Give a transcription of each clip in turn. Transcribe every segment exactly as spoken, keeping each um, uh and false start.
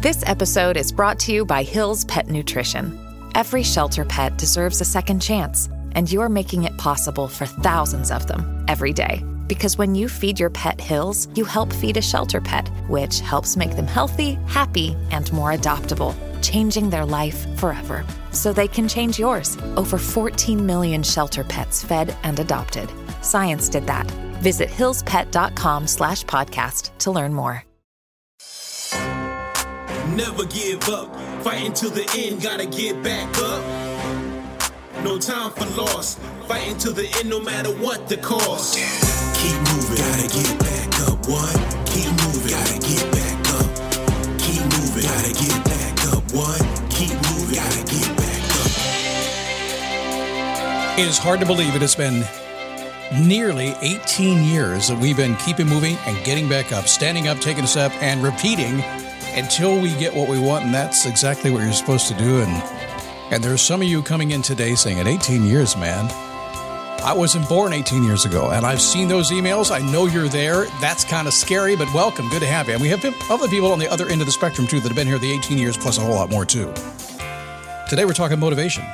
This episode is brought to you by Hill's Pet Nutrition. Every shelter pet deserves a second chance, and you're making it possible for thousands of them every day. Because when you feed your pet Hill's, you help feed a shelter pet, which helps make them healthy, happy, and more adoptable, changing their life forever. So they can change yours. Over fourteen million shelter pets fed and adopted. Science did that. Visit hillspet.com slash podcast to learn more. Never give up. Fighting till the end, gotta get back up. No time for loss. Fighting till the end, no matter what the cost. Keep moving, gotta get back up. What? Keep moving, gotta get back up. Keep moving, gotta get back up. What? Keep moving, gotta get back up. It is hard to believe it has been nearly eighteen years that we've been keeping moving and getting back up, standing up, taking a step, and repeating until we get what we want, and that's exactly what you're supposed to do. And and there's some of you coming in today saying, at eighteen years, man, I wasn't born eighteen years ago, and I've seen those emails. I know you're there. That's kind of scary, but welcome. Good to have you. And we have other people on the other end of the spectrum, too, that have been here the eighteen years, plus a whole lot more, too. Today, we're talking motivation.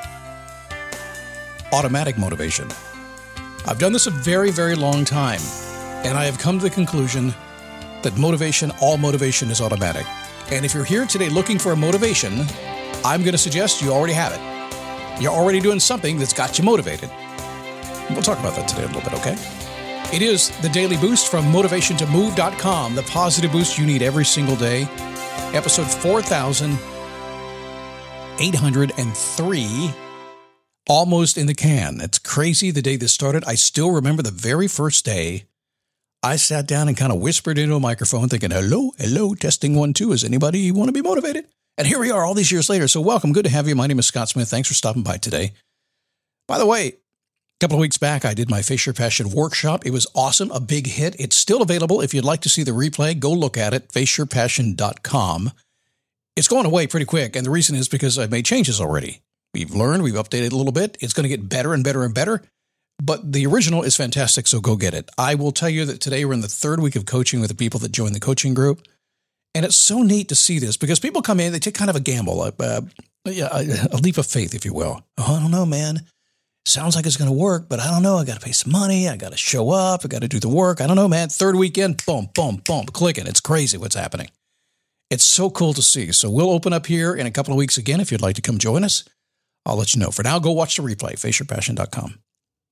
Automatic motivation. I've done this a very, very long time, and I have come to the conclusion that motivation, all motivation is automatic. And if you're here today looking for a motivation, I'm going to suggest you already have it. You're already doing something that's got you motivated. We'll talk about that today a little bit, okay? It is the Daily Boost from motivation to move dot com, the positive boost you need every single day. Episode four thousand eight hundred three, almost in the can. It's crazy the day this started. I still remember the very first day I sat down and kind of whispered into a microphone thinking, hello, hello, testing one, two. Is anybody want to be motivated? And here we are all these years later. So welcome. Good to have you. My name is Scott Smith. Thanks for stopping by today. By the way, a couple of weeks back, I did my Face Your Passion workshop. It was awesome, a big hit. It's still available. If you'd like to see the replay, go look at it, face your passion dot com. It's going away pretty quick, and the reason is because I've made changes already. We've learned, we've updated a little bit. It's going to get better and better and better, but the original is fantastic, so go get it. I will tell you that today we're in the third week of coaching with the people that join the coaching group, and it's so neat to see this because people come in, they take kind of a gamble, a, a, a leap of faith, if you will. Oh, I don't know, man. Sounds like it's going to work, but I don't know. I got to pay some money. I got to show up. I got to do the work. I don't know, man. Third weekend, boom, boom, boom, clicking. It's crazy what's happening. It's so cool to see. So we'll open up here in a couple of weeks again. If you'd like to come join us, I'll let you know. For now, go watch the replay, face your passion dot com.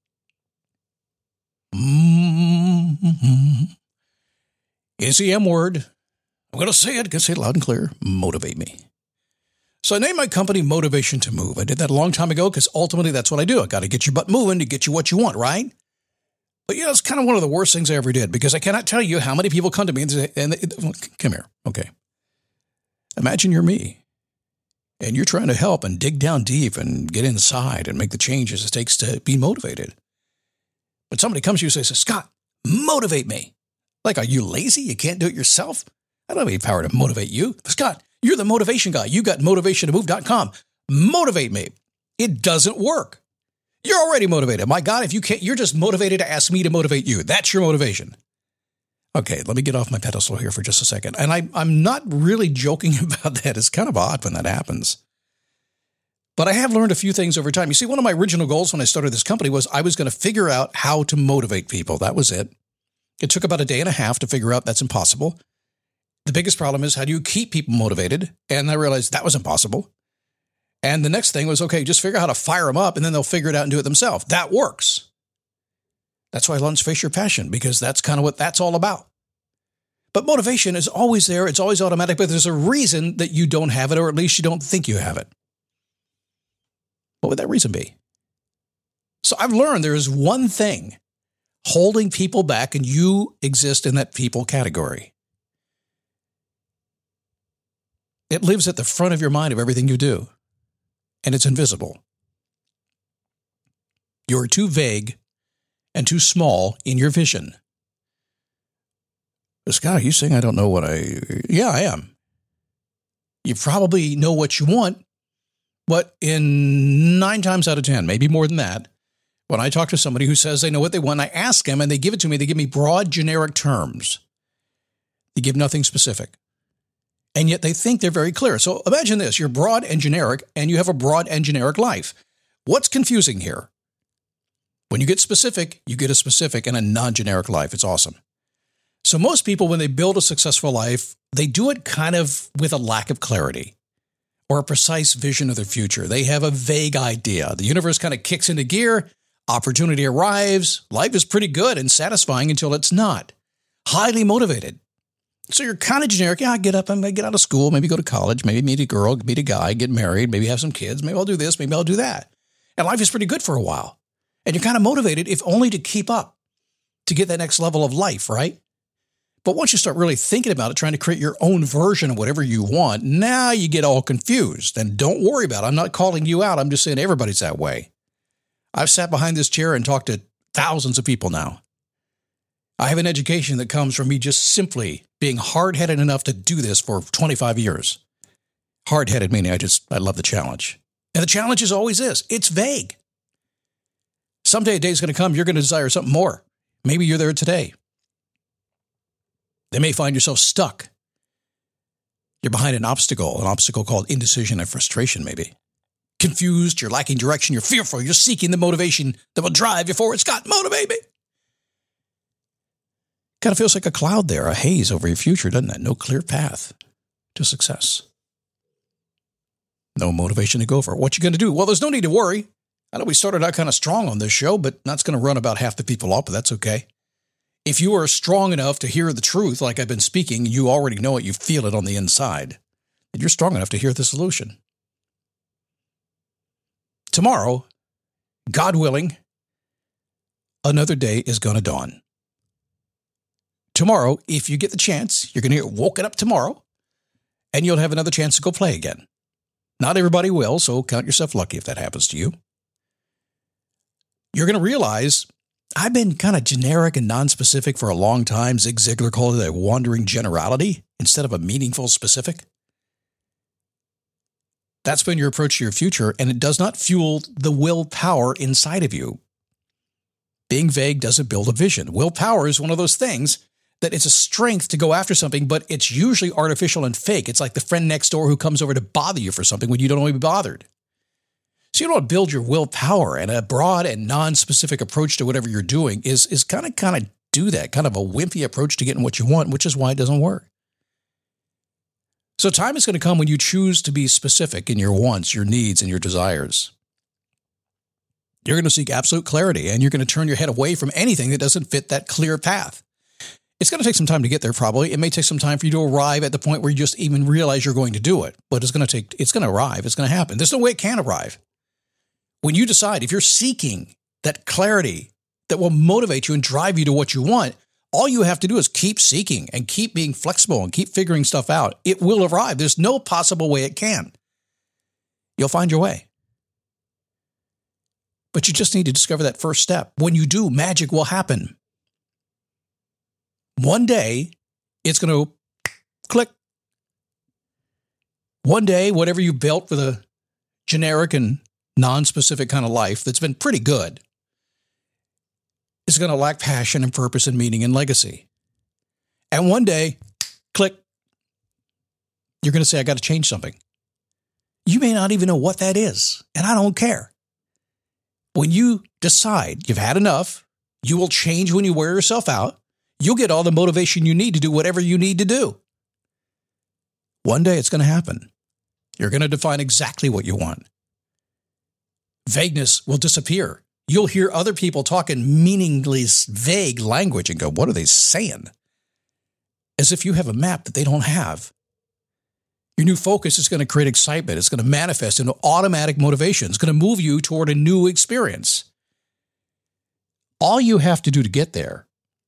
Mm-hmm. It's the M word. I'm going to say it. I'm going to say it loud and clear. Motivate me. So I named my company Motivation to Move. I did that a long time ago because ultimately that's what I do. I got to get your butt moving to get you what you want, right? But yeah, it's kind of one of the worst things I ever did because I cannot tell you how many people come to me and say, and they, well, come here. Okay. Imagine you're me and you're trying to help and dig down deep and get inside and make the changes it takes to be motivated. But somebody comes to you and says, Scott, motivate me. Like, are you lazy? You can't do it yourself? I don't have any power to motivate you. Scott, you're the motivation guy. You got motivation to move dot com. Motivate me. It doesn't work. You're already motivated. My God, if you can't, you're just motivated to ask me to motivate you. That's your motivation. Okay, let me get off my pedestal here for just a second. And I, I'm not really joking about that. It's kind of odd when that happens. But I have learned a few things over time. You see, one of my original goals when I started this company was I was going to figure out how to motivate people. That was it. It took about a day and a half to figure out that's impossible. The biggest problem is how do you keep people motivated? And I realized that was impossible. And the next thing was, okay, just figure out how to fire them up and then they'll figure it out and do it themselves. That works. That's why I launched Face Your Passion, because that's kind of what that's all about. But motivation is always there. It's always automatic, but there's a reason that you don't have it, or at least you don't think you have it. What would that reason be? So I've learned there is one thing holding people back, and you exist in that people category. It lives at the front of your mind of everything you do, and it's invisible. You're too vague and too small in your vision. Scott, are you saying I don't know what I... Yeah, I am. You probably know what you want, but in nine times out of ten, maybe more than that, when I talk to somebody who says they know what they want, I ask them and they give it to me. They give me broad, generic terms. They give nothing specific. And yet they think they're very clear. So imagine this. You're broad and generic, and you have a broad and generic life. What's confusing here? When you get specific, you get a specific and a non-generic life. It's awesome. So most people, when they build a successful life, they do it kind of with a lack of clarity or a precise vision of their future. They have a vague idea. The universe kind of kicks into gear. Opportunity arrives. Life is pretty good and satisfying until it's not. Highly motivated. So you're kind of generic. Yeah, I get up, I'm going to get out of school, maybe go to college, maybe meet a girl, meet a guy, get married, maybe have some kids, maybe I'll do this, maybe I'll do that. And life is pretty good for a while. And you're kind of motivated, if only to keep up, to get that next level of life, right? But once you start really thinking about it, trying to create your own version of whatever you want, now you get all confused. And don't worry about it. I'm not calling you out. I'm just saying everybody's that way. I've sat behind this chair and talked to thousands of people now. I have an education that comes from me just simply being hard-headed enough to do this for twenty-five years. Hard-headed meaning I just, I love the challenge. And the challenge is always this. It's vague. Someday a day is going to come, you're going to desire something more. Maybe you're there today. They may find yourself stuck. You're behind an obstacle, an obstacle called indecision and frustration, maybe. Confused, you're lacking direction, you're fearful, you're seeking the motivation that will drive you forward. Scott, motivate me. Kind of feels like a cloud there, a haze over your future, doesn't it? No clear path to success. No motivation to go for it. What you going to do? Well, there's no need to worry. I know we started out kind of strong on this show, but that's going to run about half the people off, but that's okay. If you are strong enough to hear the truth, like I've been speaking, you already know it, you feel it on the inside, then you're strong enough to hear the solution. Tomorrow, God willing, another day is going to dawn. Tomorrow, if you get the chance, you're going to get woken up tomorrow, and you'll have another chance to go play again. Not everybody will, so count yourself lucky if that happens to you. You're going to realize I've been kind of generic and non-specific for a long time. Zig Ziglar called it a wandering generality instead of a meaningful specific. That's been your approach to your future, and it does not fuel the willpower inside of you. Being vague doesn't build a vision. Willpower is one of those things that it's a strength to go after something, but it's usually artificial and fake. It's like the friend next door who comes over to bother you for something when you don't want to be bothered. So you don't want to build your willpower, and a broad and non-specific approach to whatever you're doing is, is kind of kind of do that, kind of a wimpy approach to getting what you want, which is why it doesn't work. So time is going to come when you choose to be specific in your wants, your needs, and your desires. You're going to seek absolute clarity, and you're going to turn your head away from anything that doesn't fit that clear path. It's going to take some time to get there, probably. It may take some time for you to arrive at the point where you just even realize you're going to do it. But it's going to take, it's going to arrive. It's going to happen. There's no way it can arrive. When you decide, if you're seeking that clarity that will motivate you and drive you to what you want, all you have to do is keep seeking and keep being flexible and keep figuring stuff out. It will arrive. There's no possible way it can. You'll find your way. But you just need to discover that first step. When you do, magic will happen. One day, it's going to click. One day, whatever you built with a generic and non-specific kind of life that's been pretty good is going to lack passion and purpose and meaning and legacy. And one day, click, you're going to say, I got to change something. You may not even know what that is, and I don't care. When you decide you've had enough, you will change when you wear yourself out. You'll get all the motivation you need to do whatever you need to do. One day it's going to happen. You're going to define exactly what you want. Vagueness will disappear. You'll hear other people talking meaningless, vague language and go, what are they saying? As if you have a map that they don't have. Your new focus is going to create excitement. It's going to manifest into automatic motivation. It's going to move you toward a new experience. All you have to do to get there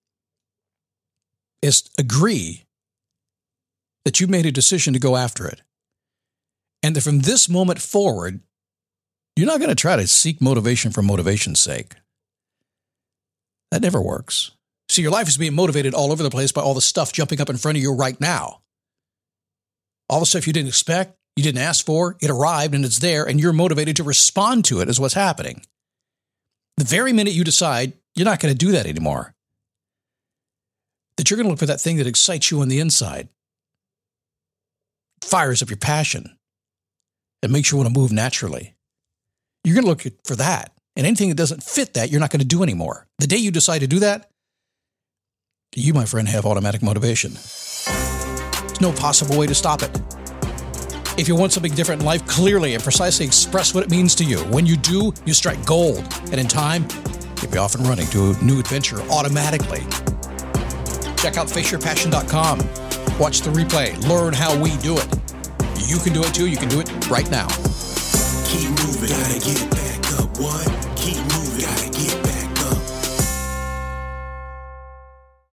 is agree that you made a decision to go after it. And that from this moment forward, you're not going to try to seek motivation for motivation's sake. That never works. See, your life is being motivated all over the place by all the stuff jumping up in front of you right now. All the stuff you didn't expect, you didn't ask for, it arrived and it's there, and you're motivated to respond to it is what's happening. The very minute you decide you're not going to do that anymore, that you're going to look for that thing that excites you on the inside. fires up your passion and makes you want to move naturally. You're going to look for that. And anything that doesn't fit that, you're not going to do anymore. The day you decide to do that, you, my friend, have automatic motivation. There's no possible way to stop it. If you want something different in life, clearly and precisely express what it means to you. When you do, you strike gold. And in time, you'll be off and running to a new adventure automatically. Check out face your passion dot com. Watch the replay. Learn how we do it. You can do it too. You can do it right now. Keep moving. Gotta get back up. What?